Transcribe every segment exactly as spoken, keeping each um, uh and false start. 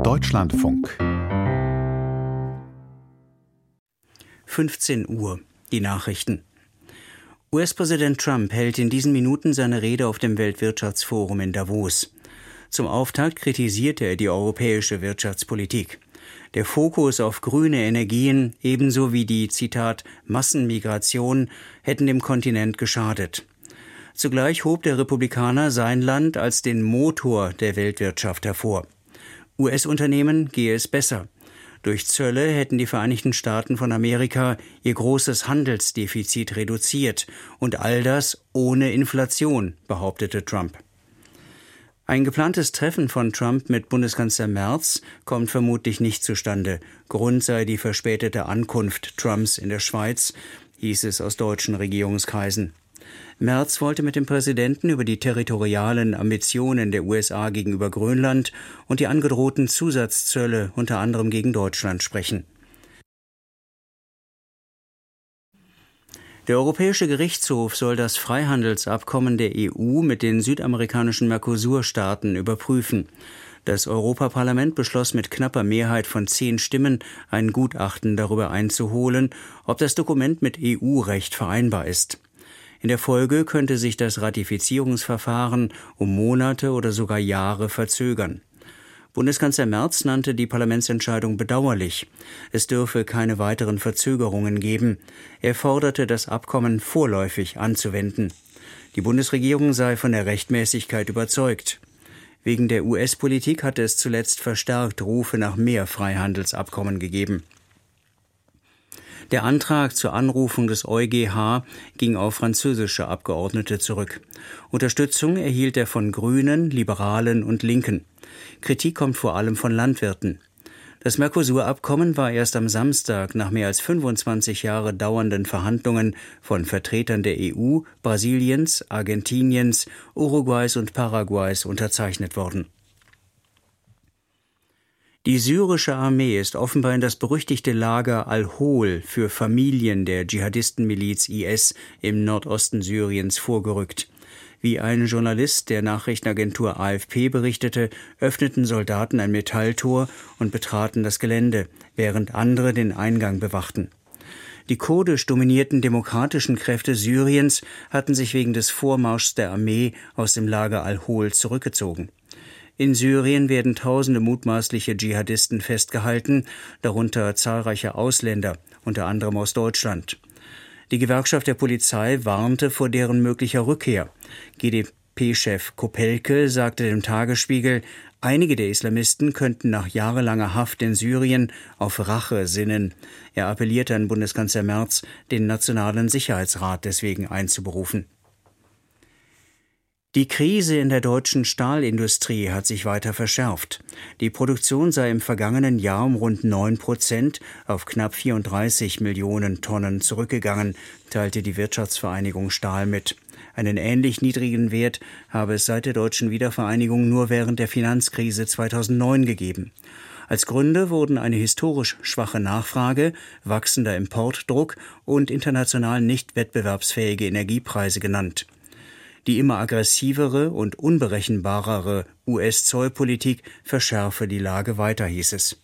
Deutschlandfunk. fünfzehn Uhr. Die Nachrichten. U S-Präsident Trump hält in diesen Minuten seine Rede auf dem Weltwirtschaftsforum in Davos. Zum Auftakt kritisierte er die europäische Wirtschaftspolitik. Der Fokus auf grüne Energien ebenso wie die, Zitat, Massenmigration hätten dem Kontinent geschadet. Zugleich hob der Republikaner sein Land als den Motor der Weltwirtschaft hervor. U S-Unternehmen gehe es besser. Durch Zölle hätten die Vereinigten Staaten von Amerika ihr großes Handelsdefizit reduziert und all das ohne Inflation, behauptete Trump. Ein geplantes Treffen von Trump mit Bundeskanzler Merz kommt vermutlich nicht zustande. Grund sei die verspätete Ankunft Trumps in der Schweiz, hieß es aus deutschen Regierungskreisen. Merz wollte mit dem Präsidenten über die territorialen Ambitionen der U S A gegenüber Grönland und die angedrohten Zusatzzölle unter anderem gegen Deutschland sprechen. Der Europäische Gerichtshof soll das Freihandelsabkommen der E U mit den südamerikanischen Mercosur-Staaten überprüfen. Das Europaparlament beschloss mit knapper Mehrheit von zehn Stimmen, ein Gutachten darüber einzuholen, ob das Dokument mit E U-Recht vereinbar ist. In der Folge könnte sich das Ratifizierungsverfahren um Monate oder sogar Jahre verzögern. Bundeskanzler Merz nannte die Parlamentsentscheidung bedauerlich. Es dürfe keine weiteren Verzögerungen geben. Er forderte, das Abkommen vorläufig anzuwenden. Die Bundesregierung sei von der Rechtmäßigkeit überzeugt. Wegen der U S-Politik hatte es zuletzt verstärkt Rufe nach mehr Freihandelsabkommen gegeben. Der Antrag zur Anrufung des EuGH ging auf französische Abgeordnete zurück. Unterstützung erhielt er von Grünen, Liberalen und Linken. Kritik kommt vor allem von Landwirten. Das Mercosur-Abkommen war erst am Samstag nach mehr als fünfundzwanzig Jahre dauernden Verhandlungen von Vertretern der E U, Brasiliens, Argentiniens, Uruguays und Paraguays unterzeichnet worden. Die syrische Armee ist offenbar in das berüchtigte Lager Al-Hol für Familien der Dschihadistenmiliz I S im Nordosten Syriens vorgerückt. Wie ein Journalist der Nachrichtenagentur A F P berichtete, öffneten Soldaten ein Metalltor und betraten das Gelände, während andere den Eingang bewachten. Die kurdisch dominierten demokratischen Kräfte Syriens hatten sich wegen des Vormarschs der Armee aus dem Lager Al-Hol zurückgezogen. In Syrien werden tausende mutmaßliche Dschihadisten festgehalten, darunter zahlreiche Ausländer, unter anderem aus Deutschland. Die Gewerkschaft der Polizei warnte vor deren möglicher Rückkehr. G D P-Chef Kopelke sagte dem Tagesspiegel, einige der Islamisten könnten nach jahrelanger Haft in Syrien auf Rache sinnen. Er appellierte an Bundeskanzler Merz, den Nationalen Sicherheitsrat deswegen einzuberufen. Die Krise in der deutschen Stahlindustrie hat sich weiter verschärft. Die Produktion sei im vergangenen Jahr um rund neun Prozent auf knapp vierunddreißig Millionen Tonnen zurückgegangen, teilte die Wirtschaftsvereinigung Stahl mit. Einen ähnlich niedrigen Wert habe es seit der deutschen Wiedervereinigung nur während der Finanzkrise zweitausendneun gegeben. Als Gründe wurden eine historisch schwache Nachfrage, wachsender Importdruck und international nicht wettbewerbsfähige Energiepreise genannt. Die immer aggressivere und unberechenbarere U S-Zollpolitik verschärfe die Lage weiter, hieß es.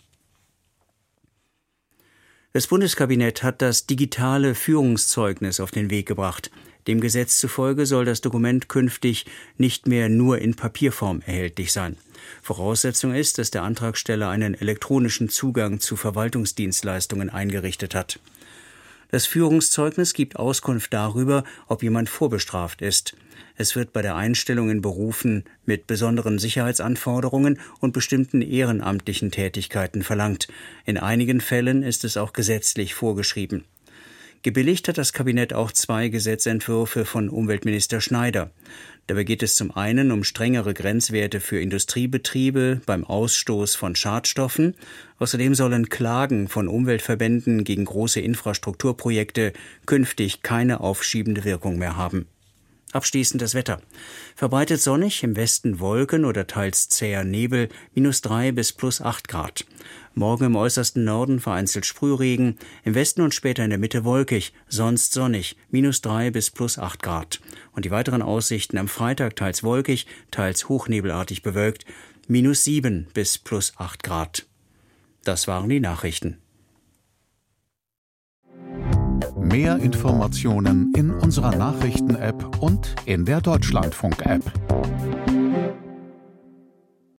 Das Bundeskabinett hat das digitale Führungszeugnis auf den Weg gebracht. Dem Gesetz zufolge soll das Dokument künftig nicht mehr nur in Papierform erhältlich sein. Voraussetzung ist, dass der Antragsteller einen elektronischen Zugang zu Verwaltungsdienstleistungen eingerichtet hat. Das Führungszeugnis gibt Auskunft darüber, ob jemand vorbestraft ist. Es wird bei der Einstellung in Berufen mit besonderen Sicherheitsanforderungen und bestimmten ehrenamtlichen Tätigkeiten verlangt. In einigen Fällen ist es auch gesetzlich vorgeschrieben. Gebilligt hat das Kabinett auch zwei Gesetzentwürfe von Umweltminister Schneider. Dabei geht es zum einen um strengere Grenzwerte für Industriebetriebe beim Ausstoß von Schadstoffen. Außerdem sollen Klagen von Umweltverbänden gegen große Infrastrukturprojekte künftig keine aufschiebende Wirkung mehr haben. Abschließend das Wetter. Verbreitet sonnig, im Westen Wolken oder teils zäher Nebel, minus drei bis plus acht Grad. Morgen im äußersten Norden vereinzelt Sprühregen, im Westen und später in der Mitte wolkig, sonst sonnig, minus drei bis plus acht Grad. Und die weiteren Aussichten am Freitag teils wolkig, teils hochnebelartig bewölkt, minus sieben bis plus acht Grad. Das waren die Nachrichten. Mehr Informationen in unserer Nachrichten-App und in der Deutschlandfunk-App.